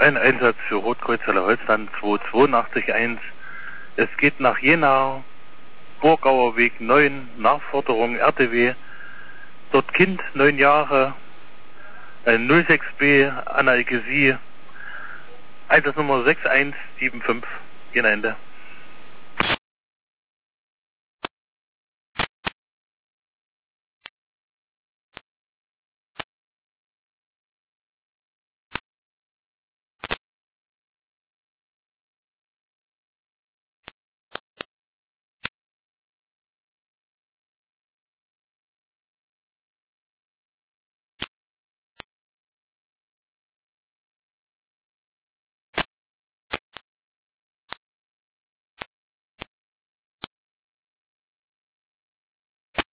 Ein Einsatz für Rotkreuz Holzland 2881. Es geht nach Jena, Burgauer Weg 9, Nachforderung RTW. Dort Kind, 9 Jahre, 06B, Analgesie, Einsatznummer 6175, Jena Ende.